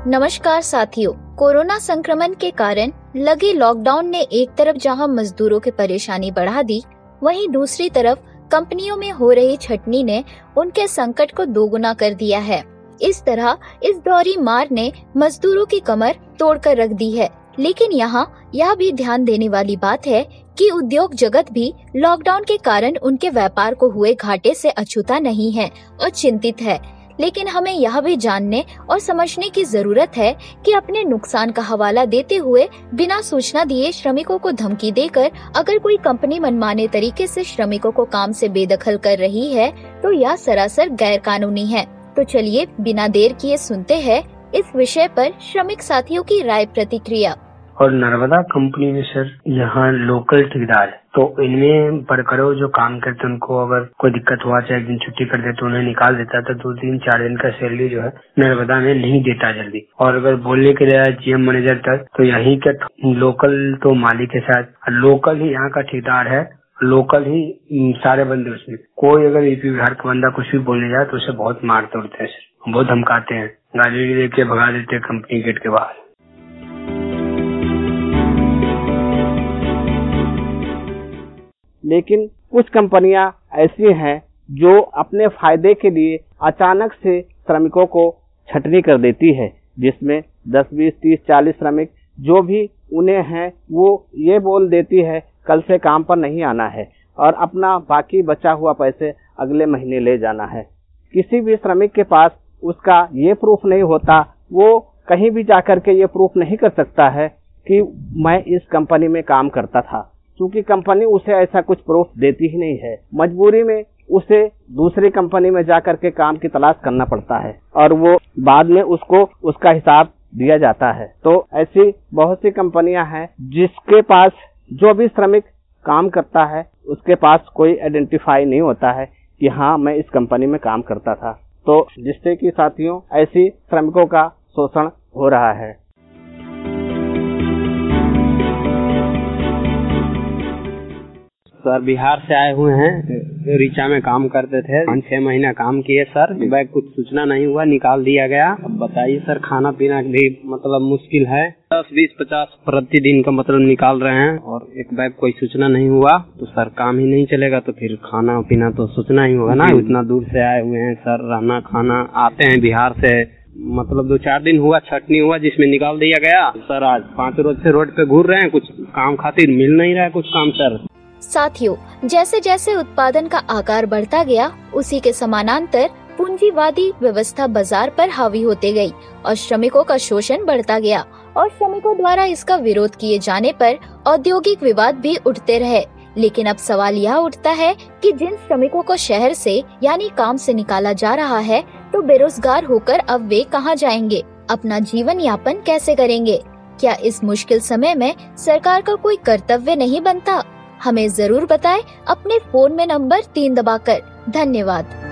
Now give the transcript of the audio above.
नमस्कार साथियों। कोरोना संक्रमण के कारण लगे लॉकडाउन ने एक तरफ जहां मजदूरों की परेशानी बढ़ा दी, वहीं दूसरी तरफ कंपनियों में हो रही छटनी ने उनके संकट को दोगुना कर दिया है। इस तरह इस दोहरी मार ने मजदूरों की कमर तोड़कर रख दी है। लेकिन यहाँ यह भी ध्यान देने वाली बात है कि उद्योग जगत भी लॉकडाउन के कारण उनके व्यापार को हुए घाटे से अछूता नहीं है और चिंतित है। लेकिन हमें यह भी जानने और समझने की जरूरत है कि अपने नुकसान का हवाला देते हुए बिना सूचना दिए श्रमिकों को धमकी देकर अगर कोई कंपनी मनमाने तरीके से श्रमिकों को काम से बेदखल कर रही है तो यह सरासर गैर कानूनी है। तो चलिए बिना देर किए सुनते हैं इस विषय पर श्रमिक साथियों की राय प्रतिक्रिया। और नर्मदा कंपनी में सर यहाँ लोकल ठेकेदार है, तो इनमें वर्करों जो काम करते हैं उनको अगर कोई दिक्कत हुआ, चाहे एक दिन छुट्टी कर दे तो उन्हें निकाल देता है, तो 2-3-4 दिन का सैलरी जो है नर्मदा में नहीं देता जल्दी। और अगर बोलने के लिए जीएम मैनेजर तक, तो यहीं के लोकल तो मालिक के साथ लोकल ही यहाँ का ठेकेदार है, लोकल ही सारे बंदे उसमें। कोई अगर यूपी बिहार का बंदा कुछ भी बोलने जाए तो उसे बहुत मार तोड़ते हैं सर, बहुत धमकाते हैं, गाली देके भगा देते हैं कंपनी गेट के बाहर। लेकिन कुछ कंपनियां ऐसी हैं जो अपने फायदे के लिए अचानक से श्रमिकों को छटनी कर देती है, जिसमें 10, 20, 30, 40 श्रमिक जो भी उन्हें हैं वो ये बोल देती है कल से काम पर नहीं आना है और अपना बाकी बचा हुआ पैसे अगले महीने ले जाना है। किसी भी श्रमिक के पास उसका ये प्रूफ नहीं होता, वो कहीं भी जाकर के ये प्रूफ नहीं कर सकता है कि मैं इस कंपनी में काम करता था, क्योंकि कंपनी उसे ऐसा कुछ प्रूफ देती ही नहीं है। मजबूरी में उसे दूसरी कंपनी में जाकर के काम की तलाश करना पड़ता है और वो बाद में उसको उसका हिसाब दिया जाता है। तो ऐसी बहुत सी कंपनियां हैं जिसके पास जो भी श्रमिक काम करता है उसके पास कोई आइडेंटिफाई नहीं होता है कि हाँ मैं इस कंपनी में काम करता था, तो जिससे कि साथियों ऐसी श्रमिकों का शोषण हो रहा है। सर बिहार से आए हुए हैं, रिचा में काम करते थे, 5-6 महीना काम किए सर। बैग कुछ सूचना नहीं हुआ, निकाल दिया गया। अब बताइए सर, खाना पीना भी मतलब मुश्किल है। 10, 20, 50 प्रतिदिन का मतलब निकाल रहे हैं और एक बैग कोई सूचना नहीं हुआ तो सर काम ही नहीं चलेगा, तो फिर खाना पीना तो सोचना ही होगा ना। इतना दूर से आए हुए हैं सर, रहना खाना, आते हैं बिहार से, मतलब 2-4 दिन हुआ छटनी हुआ जिसमें निकाल दिया गया सर। आज 5 रोज से रोड पे घूर रहे हैं, कुछ काम खातिर मिल नहीं रहा है कुछ काम सर। साथियों, जैसे जैसे उत्पादन का आकार बढ़ता गया उसी के समानांतर पूंजीवादी व्यवस्था बाजार पर हावी होते गई और श्रमिकों का शोषण बढ़ता गया और श्रमिकों द्वारा इसका विरोध किए जाने पर औद्योगिक विवाद भी उठते रहे। लेकिन अब सवाल यह उठता है कि जिन श्रमिकों को शहर से यानी काम से निकाला जा रहा है तो बेरोजगार होकर अब वे कहां जाएंगे, अपना जीवन यापन कैसे करेंगे? क्या इस मुश्किल समय में सरकार का कोई कर्तव्य नहीं बनता? हमें जरूर बताएं अपने फोन में नंबर 3 दबाकर। धन्यवाद।